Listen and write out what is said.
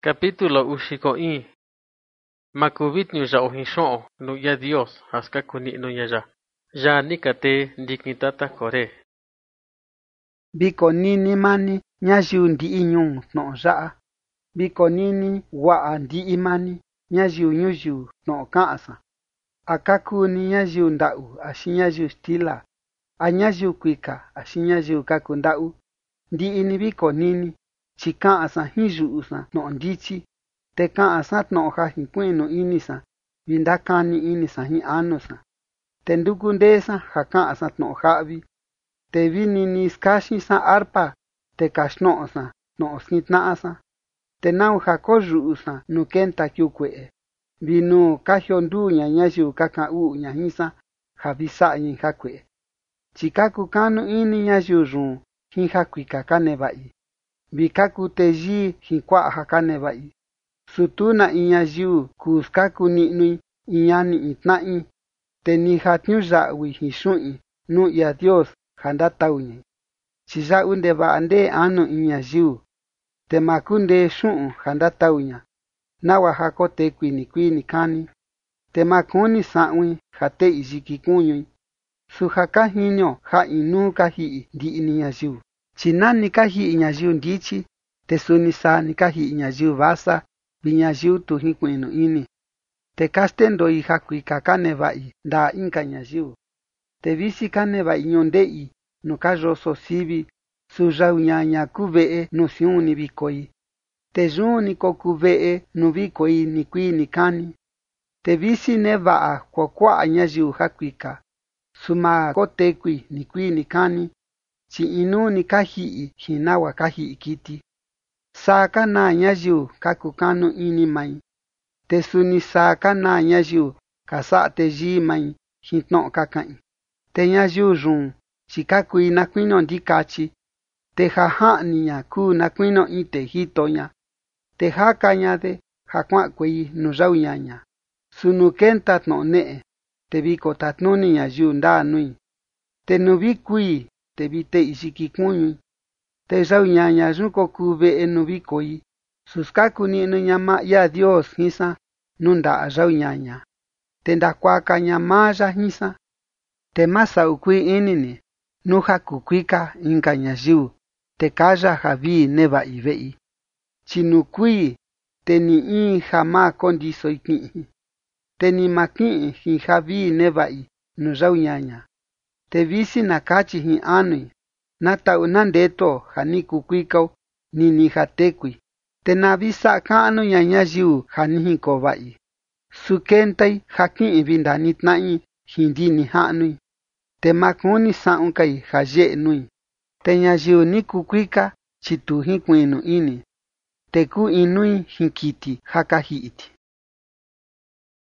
Capítulo ushikoin. Makubitnyu ya ohinshoo no ya Dios haska kuni no ya. Ya nikate ndiknitata kore. Biko nini mani ñayiu ndi'i ñuu tno'o ya'a. Biko nini wa'a ndi'i mani ñayiu ñuyiu tno'o ka'ansa. A ka kuu ni ñayiu nda'u axi ñayiu stila, a ñayiu kuika axi ñayiu ka kuu nda'u. Ndi'i ni biko nini chi ka'ansa jin yu'usa tno'o ndityi, te ka'ansa tno'o ja jinkui'nu inisa vi ndakani inisa jin anusa. Te nduku ndeesa ja ka'ansa tno'o ja'vi, te vi nini skaxinsa arpa te kaxtno'osa tno'o skitna'asa. Te nau ja koyu'usa nu kenta kiukue'e, vi nu ka jionduña ñayiu ka ka'an u'uña jinsa ja vi sa'añai jakue'e. Chi ka kukanu ini ñayiu yun jin jakuika ka neva'i, vi ka kuteyii jin kua'a ja ka neva'i. Su tu na in ñayiu kuu skaku ni'nui in ñani in tna'i, te ni jatniuya'ui jin xu'in nuu ia Dios ja ndatauñai. Chi ya'u ndeva'a ndee anu in ñayiu, te ma kundee xu'un ja ndatauña, nawa ja kotekui nikuii nikani. Te ma kuni sa'ui ja te'i yiki kuñui, su ja ka jinio ja inuu ka ji'i ndi'ini ñayiu. Chi nani ka ji'i ñayiu ndityi, te suni saa ni ka ji'i ñayiu vasa vi ñayiu tu jinkui'nu ini. Te ka stendoi jakuika ka neva'i ndaa inka ñayiu. Te visi ka neva'i ñunde'i nu ka yoso sivi, su yau ñaña kuve'e nu siun ni vikoi. Te yun ni ko kuve'e nu vikoi nikuii nikani. Te visi neva'a kuakua'a ñayiu jakuika, su ma kotekui nikuii nikani, chi inuu ni ka ji'i jin nawa ka ji'i kiti. Saa ka naa ñayiu ka kukanu ini mai, te suni saa ka naa ñayiu ka sa'a teyii mai jin tno'o ka ka'in. Te ñayiu yun chi ka kui na kuinio ndikachi, te ja ja'ni ña kuu na kuinio in tee jito ña, te jaka ña de ja kua'ankuei nu yau ñaña. Su nu kenta tno'o ne'e, te vi kotatnuni ñayiu ndaa nui. Te nu vi kui, te vi te'i yiki kuñui. Te yau ñaña yun ko kuve'e nu vikoi, su skaku ni'nu ña maa ia Dios jinsa nu nda'a yau ñaña, te ndakuaka ña maa ya jinsa. Te ma sa'u kuii ini ni nu ja kukuika inka ñayiu, te kaya ja vii neva'i ve'i. Chi nu kuii, te ni in ja ma kondisoi ki'in, te ni ma ki'in jin ja vii neva'i nu yau ñaña. Te visi na kachi jin anui, na ta'u na ndetuo ja ni kukuikao nini ja tekui, te na vi sa'a ka'nu ña ñayiu ja ni jinkoo va'i. Su kentai ja ki'in vi ndanitna'i jin ndini ja'nui, te ma kuni sa'un kai ja ye'e nui. Te ñayiu ni kukuika chi tu jinkui'nu ini, te ku inui jin kiti ja ka ji'iti.